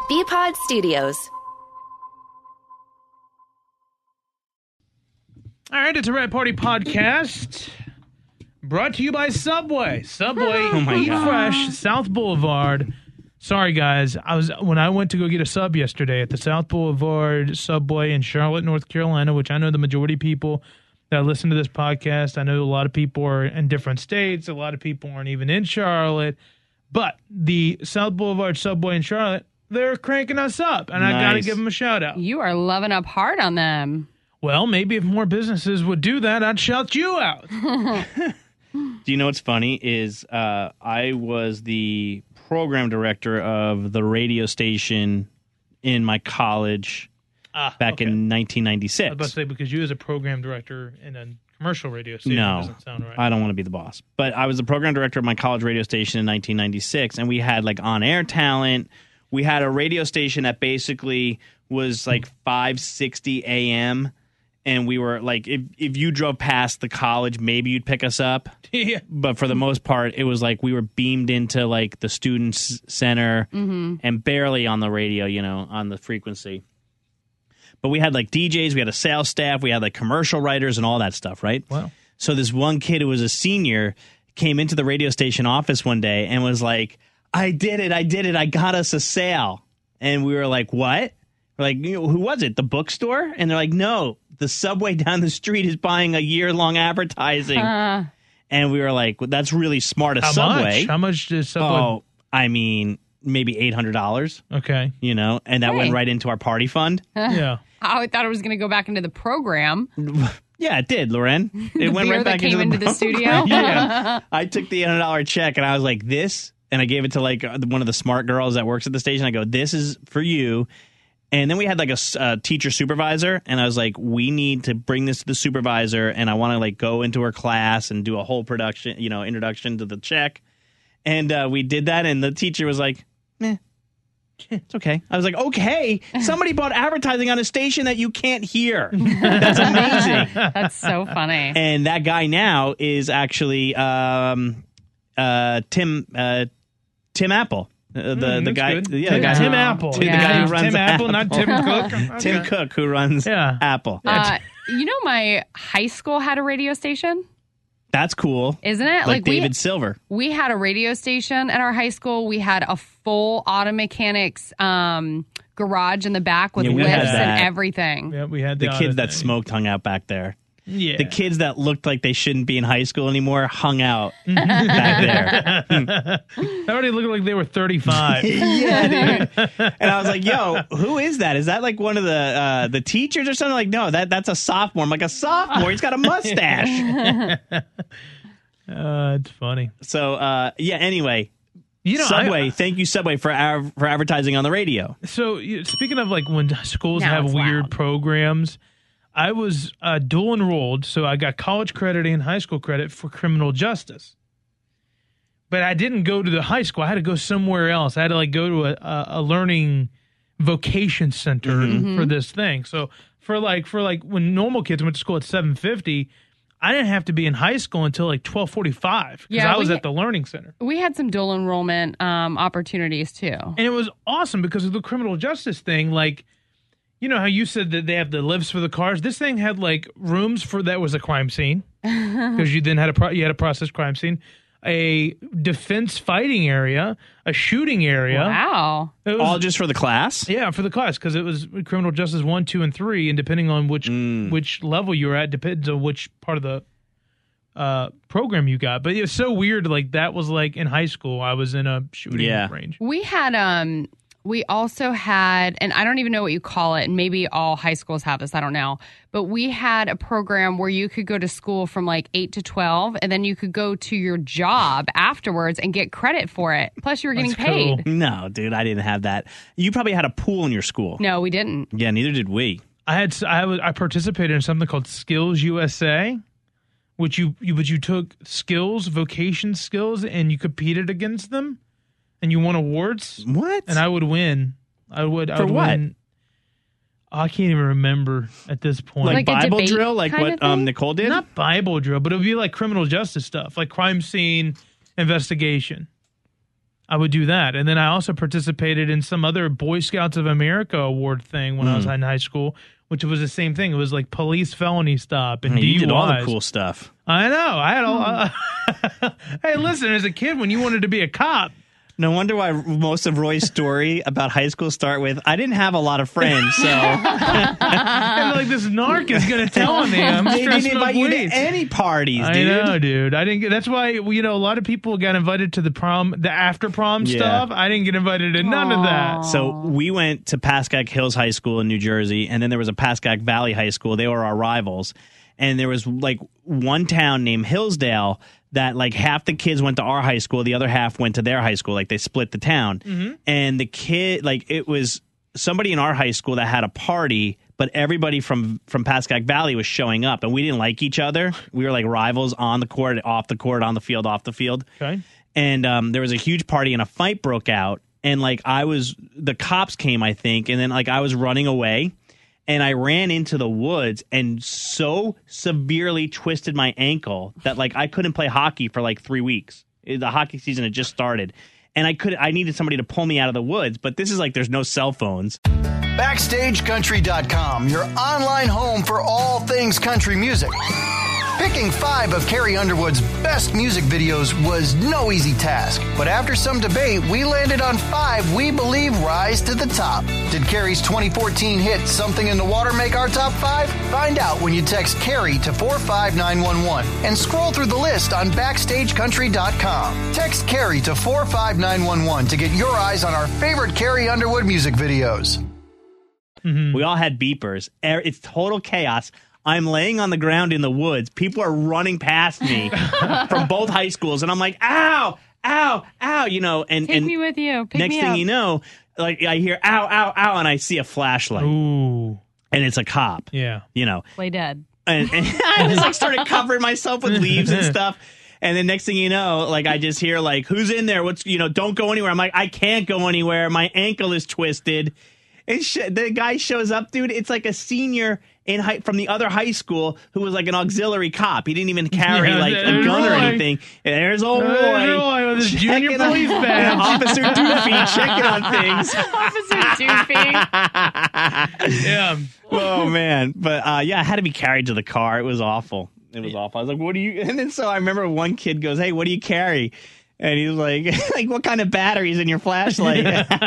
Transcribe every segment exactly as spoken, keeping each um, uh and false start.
B-Pod Studios. All right, it's a Rat Party podcast brought to you by Subway. Subway, Oh my Eat God. Fresh, South Boulevard. Sorry, guys. I was when I went to go get a sub yesterday at the South Boulevard Subway in Charlotte, North Carolina, which I know the majority of people that listen to this podcast. I know a lot of people are in different states. A lot of people aren't even in Charlotte. But the South Boulevard Subway in Charlotte, they're cranking us up, and I got to Nice. give them a shout out. You are loving up hard on them. Well, maybe if more businesses would do that, I'd shout you out. Do you know what's funny is uh, I was the program director of the radio station in my college Ah, back okay. in nineteen I was ninety-six. about to say, because you as a program director in a commercial radio station No, doesn't sound right. I don't want to be the boss. But I was the program director of my college radio station in nineteen ninety-six, and we had like on-air talent. We had a radio station that basically was like five sixty a.m., and we were like, if if you drove past the college, maybe you'd pick us up. yeah. But for the most part, it was like we were beamed into like the students center and barely on the radio, you know, on the frequency. But we had like D Js, we had a sales staff, we had like commercial writers and all that stuff, right? Wow. So this one kid who was a senior came into the radio station office one day and was like, I did it, I did it, I got us a sale. And we were like, what? We're like, you know, who was it? The bookstore? And they're like, no, the Subway down the street is buying a year-long advertising. Uh, And we were like, well, that's really smart of How Subway. much? How much does Subway? Oh, I mean, maybe eight hundred dollars, Okay. you know, and that Hey. went right into our party fund. Yeah. I thought it was going to go back into the program. Yeah, it did, Loren. It went beer right that back came into the, into the studio? Yeah. I took the eight hundred dollars check and I was like, this, and I gave it to like uh, one of the smart girls that works at the station. I go, this is for you. And then we had like a s- uh, teacher supervisor, and I was like, we need to bring this to the supervisor, and I want to like go into her class and do a whole production, you know, introduction to the check. And uh, we did that, and the teacher was like, eh, it's okay. I was like, okay, somebody bought advertising on a station that you can't hear. That's amazing. That's so funny. And that guy now is actually um, uh, Tim uh, Tim Apple. Uh, the Mm, the that's guy, good. yeah, Tim, the guy, Tim who, Apple. Tim, the Yeah. guy who runs Tim Apple, not Tim Cook. Tim Okay. Cook, who runs Yeah. Apple. Uh, you know, my high school had a radio station, That's cool. isn't it? Like, we David Silver. we had a radio station at our high school. We had a full auto mechanics um, garage in the back with Yeah, we lifts had that. and everything. Yeah, we had The the, kids other that thing. smoked hung out back there. Yeah. The kids that looked like they shouldn't be in high school anymore hung out back there. They already looked like they were thirty-five. Yeah, dude. And I was like, yo, who is that? Is that like one of the uh, the teachers or something? Like, no, that that's a sophomore. I'm like, a sophomore? He's got a mustache. Uh, it's funny. So, uh, yeah, anyway, You know, Subway, I, thank you, Subway, for our, for advertising on the radio. so you- speaking of like when schools Now have it's weird loud. programs, I was uh, dual enrolled, so I got college credit and high school credit for criminal justice. But I didn't go to the high school. I had to go somewhere else. I had to like go to a, a, a learning vocation center Mm-hmm. for this thing. So for like for like when normal kids went to school at seven fifty, I didn't have to be in high school until like twelve forty-five because Yeah, I was we- at the learning center. We had some dual enrollment um, opportunities too. And it was awesome because of the criminal justice thing. Like, you know how you said that they have the lifts for the cars? This thing had like rooms for that was a crime scene because you then had a pro- you had a process crime scene, a defense fighting area, a shooting area. Wow. It was- All just for the class? yeah, for the class because it was criminal justice one, two, and three, and depending on which Mm. which level you were at, depends on which part of the uh, program you got. But it was so weird. Like that was like in high school, I was in a shooting Yeah. range. We had um we also had, and I don't even know what you call it, and maybe all high schools have this, I don't know, but we had a program where you could go to school from like eight to twelve, and then you could go to your job afterwards and get credit for it. Plus you were getting That's paid. cool. No, dude, I didn't have that. You probably had a pool in your school. No, we didn't. Yeah, neither did we. I had I was I participated in something called Skills U S A, which you you but you took skills, vocation skills, and you competed against them, and you won awards, What? and I would win. I would I For would what? win. I can't even remember at this point. like, Like a Bible debate drill, like kind what of thing? um, Nicole did? Not Bible drill, but it would be like criminal justice stuff, like crime scene investigation. I would do that. And then I also participated in some other Boy Scouts of America award thing when mm. I was in high school, which was the same thing. It was like police felony stop and hey, D U Is. You did all the cool stuff. I know. I had all. Uh, hey, listen, as a kid, when you wanted to be a cop. No wonder why most of Roy's story about high school start with, I didn't have a lot of friends, so. And like this narc is going to tell me I'm They didn't stressing invite up you to weights. any parties, I dude. know, dude. I didn't get, that's why, you know, a lot of people got invited to the prom, the after prom Yeah. stuff. I didn't get invited to none of that. So we went to Pascack Hills High School in New Jersey, and then there was a Pascack Valley High School. They were our rivals. And there was like one town named Hillsdale that like half the kids went to our high school, the other half went to their high school. Like they split the town. Mm-hmm. And the kid, like it was somebody in our high school that had a party, but everybody from from Pascack Valley was showing up, and we didn't like each other. We were like rivals on the court, off the court, on the field, off the field. Okay. And um, there was a huge party, and a fight broke out. And like I was, the cops came, I think, and then like I was running away. And I ran into the woods and so severely twisted my ankle that like I couldn't play hockey for like three weeks. The hockey season had just started. And I could I needed somebody to pull me out of the woods. But this is like there's no cell phones. Backstage Country dot com, your online home for all things country music. Picking five of Carrie Underwood's best music videos was no easy task, but after some debate, we landed on five we believe rise to the top. Did Carrie's twenty fourteen hit Something in the Water make our top five? Find out when you text Carrie to four five nine one one and scroll through the list on Backstage Country dot com. Text Carrie to four five nine one one to get your eyes on our favorite Carrie Underwood music videos. Mm-hmm. We all had beepers. It's total chaos. I'm laying on the ground in the woods. People are running past me from both high schools, and I'm like, ow, ow, ow, you know. And Take and me with you. Pick next me thing up. you know, like I hear ow, ow, ow, and I see a flashlight, Ooh. and it's a cop. Yeah. You know. Play dead. And, and I just like started covering myself with leaves and stuff. And then next thing you know, like I just hear like, who's in there? What's, you know, don't go anywhere. I'm like, I can't go anywhere. My ankle is twisted. And sh- the guy shows up, dude. It's like a senior in high- from the other high school who was like an auxiliary cop. He didn't even carry Yeah, like a there's gun or Roy. anything. And there's old Roy. There's Roy with his junior checking on- police badge. Officer Doofy checking on things. Officer Doofy. Yeah. Oh man, but uh, yeah, I had to be carried to the car. It was awful. It was awful. I was like, "What do you?" And then so I remember one kid goes, "Hey, what do you carry?" And he was like, "Like what kind of batteries in your flashlight?"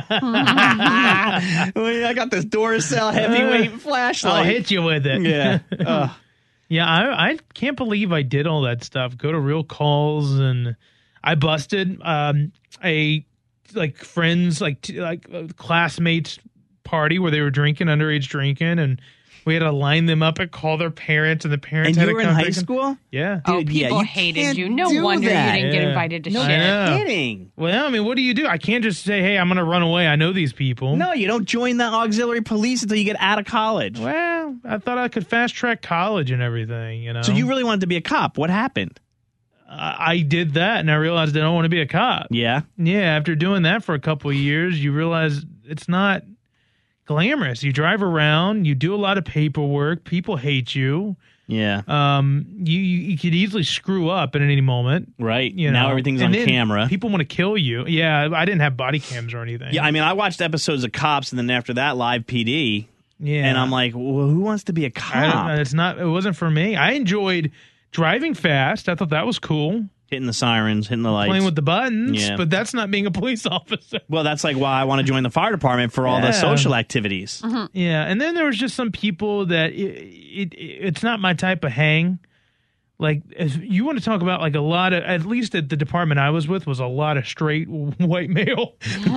I got this Duracell heavyweight flashlight. I'll hit you with it. Yeah. Ugh. Yeah, I, I can't believe I did all that stuff. Go to real calls, and I busted um, a like friends, like t- like uh, classmates party where they were drinking, underage drinking, and we had to line them up and call their parents, and the parents And had you to were in come high pick them- school? Yeah. Oh, Dude, yeah, people you hated can't you. No do wonder that. you didn't get Yeah. invited to No shit. Yeah. kidding. Well, I mean, what do you do? I can't just say, "Hey, I'm going to run away. I know these people." No, you don't join the auxiliary police until you get out of college. Well, I thought I could fast track college and everything. You know. So you really wanted to be a cop. What happened? I I did that, and I realized I don't want to be a cop. Yeah. Yeah, after doing that for a couple of years, you realize it's not glamorous. You drive around, you do a lot of paperwork, people hate you. Yeah. Um, you you, you could easily screw up at any moment. Right. You now know? everything's And on then camera. People want to kill you. Yeah, I didn't have body cams or anything. Yeah, I mean, I watched episodes of Cops, and then after that, Live P D, yeah. and I'm like, well, who wants to be a I don't, cop? it's not. It wasn't for me. I enjoyed driving fast. I thought that was cool. Hitting the sirens, hitting the lights. Playing with the buttons, Yeah. but that's not being a police officer. well, that's like why I want to join the fire department for all the Yeah. social activities. Yeah, and then there was just some people that it, it, it's not my type of hang. Like, if you want to talk about like a lot of, at least at the department I was with, was a lot of straight white male.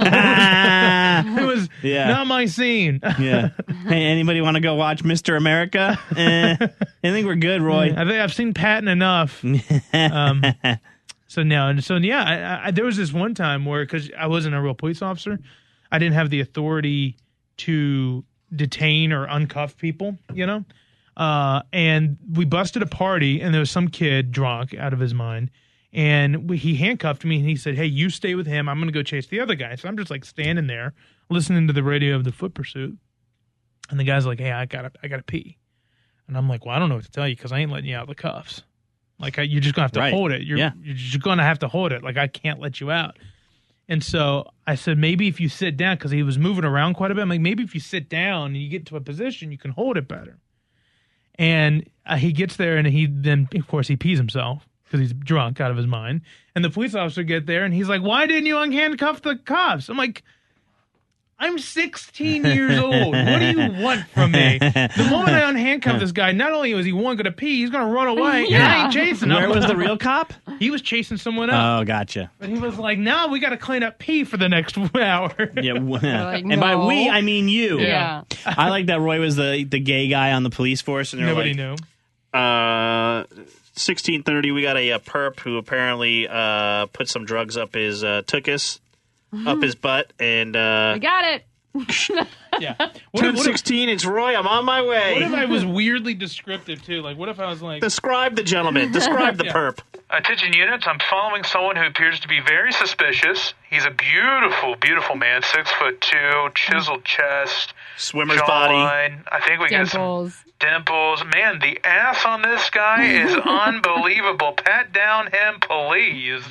It was Yeah. not my scene. Yeah. Hey, anybody want to go watch Mister America? Eh, I think we're good, Roy. I think I've seen Patton enough. Um, so now, and so yeah, I, I, there was this one time where, because I wasn't a real police officer, I didn't have the authority to detain or uncuff people, you know? Uh, and we busted a party, and there was some kid drunk out of his mind, and we, he handcuffed me, and he said, "Hey, you stay with him. I'm going to go chase the other guy." So I'm just like standing there listening to the radio of the Foot Pursuit, and the guy's like, "Hey, I gotta, I gotta pee," and I'm like, "Well, I don't know what to tell you because I ain't letting you out of the cuffs. Like, I, you're just gonna have to Right. hold it. You're, Yeah. you're just gonna have to hold it. Like, I can't let you out." And so I said, maybe if you sit down, because he was moving around quite a bit, I'm like, maybe if you sit down and you get to a position, you can hold it better. And uh, he gets there, and he then, of course, he pees himself because he's drunk out of his mind. And the police officer get there, and he's like, why didn't you unhandcuff the cops? I'm like, I'm sixteen years old. What do you want from me? The moment I unhandcuff this guy, not only was he one going to pee, he's going to run away. Yeah. And I ain't chasing him. Where was the real cop? He was chasing someone else. Oh, gotcha. But he was like, no, we got to clean up pee for the next hour. Yeah, like, and by no. we, I mean you. Yeah. I like that Roy was the the gay guy on the police force, and they're Nobody like, knew. Uh, sixteen thirty. We got a, a perp who apparently uh put some drugs up his uh, tuchus, up his butt, and uh, We got it. Yeah. What if, ten what, if, sixteen. It's Roy. I'm on my way. what if I was weirdly descriptive, too? Like, what if I was like... Describe the gentleman. Describe the Yeah. perp. Attention units, I'm following someone who appears to be very suspicious. He's a beautiful, beautiful man, six foot two, chiseled chest, Swimmer's body. jawline. I think we got some Dimples. dimples. Man, the ass on this guy is unbelievable. Pat down him, please.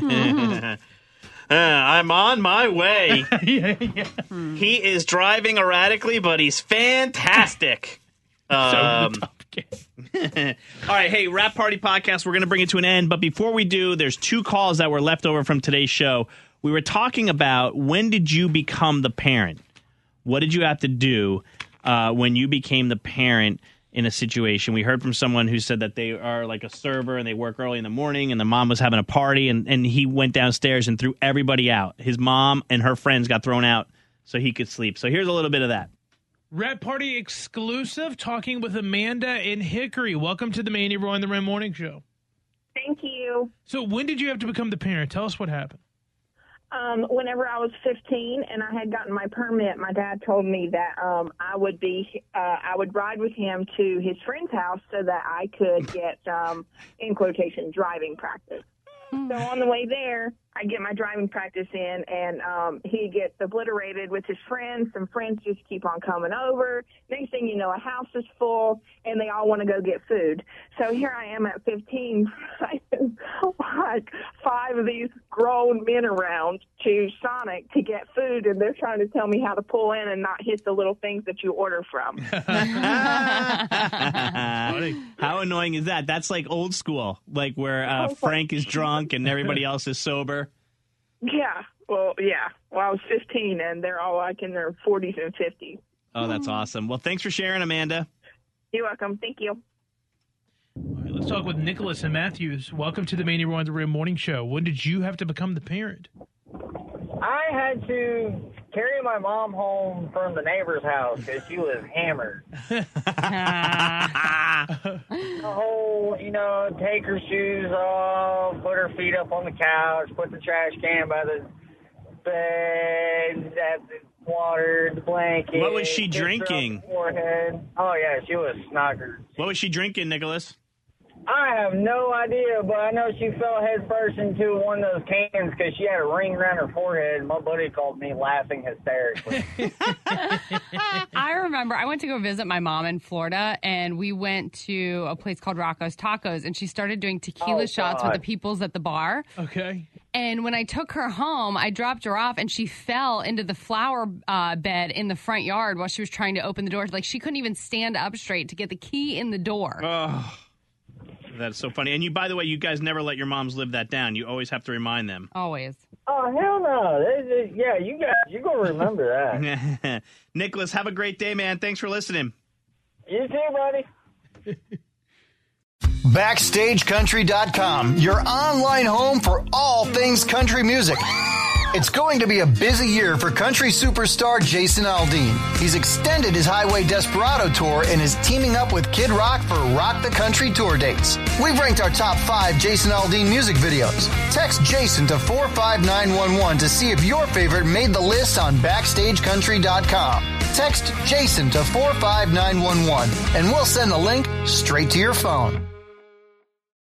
Uh, I'm on my way. yeah, yeah. He is driving erratically, but he's fantastic. So Um, the top kid. all right, hey, Rap Party Podcast, we're going to bring it to an end. But before we do, there's two calls that were left over from today's show. We were talking about when did you become the parent? What did you have to do uh, when you became the parent in a situation? We heard from someone who said that they are like a server and they work early in the morning, and the mom was having a party, and, and he went downstairs and threw everybody out. His mom and her friends got thrown out so he could sleep. So here's a little bit of that. Rap Party exclusive, talking with Amanda in Hickory. Welcome to the Manny Roy and the Ram Morning Show. Thank you. So when did you have to become the parent? Tell us what happened. Um, whenever I was fifteen and I had gotten my permit, my dad told me that um, I would be, uh, I would ride with him to his friend's house so that I could get, um, in quotation, driving practice. So on the way there, I get my driving practice in, and um, he gets obliterated with his friends. Some friends just keep on coming over. Next thing you know, a house is full, and they all want to go get food. So here I am at fifteen, like five of these grown men around to Sonic to get food, and they're trying to tell me how to pull in and not hit the little things that you order from. How annoying is that? That's like old school, like where uh, Frank is drunk and everybody else is sober. Yeah. Well, yeah. Well, I was fifteen, and they're all like in their forties and fifties. Oh, that's awesome. Well, thanks for sharing, Amanda. You're welcome. Thank you. All right, let's talk with Nicholas and Matthews. Welcome to the Manny Roy and the Ram Morning Show. When did you have to become the parent? I had to carry my mom home from the neighbor's house because she was hammered. The whole, you know, take her shoes off, put her feet up on the couch, put the trash can by the bed, have the water, the blanket. What was she kiss her on drinking? the forehead. Oh, yeah, she was snoggered. What was she drinking, Nicholas? I have no idea, but I know she fell head first into one of those cans because she had a ring around her forehead. My buddy called me laughing hysterically. I remember I went to go visit my mom in Florida, and we went to a place called Rocco's Tacos, and she started doing tequila Oh, shots God. with the peoples at the bar. Okay. And when I took her home, I dropped her off, and she fell into the flower uh, bed in the front yard while she was trying to open the door. Like, she couldn't even stand up straight to get the key in the door. Oh, that's so funny. And you, by the way, you guys never let your moms live that down. You always have to remind them. Always. Oh, hell no. They, they, yeah, you guys, you're going to remember that. Nicholas, have a great day, man. Thanks for listening. You too, buddy. Backstage Country dot com, your online home for all things country music. It's going to be a busy year for country superstar Jason Aldean. He's extended his Highway Desperado tour and is teaming up with Kid Rock for Rock the Country tour dates. We've ranked our top five Jason Aldean music videos. Text Jason to four five nine one one to see if your favorite made the list on Backstage Country dot com. Text Jason to four five nine one one and we'll send the link straight to your phone.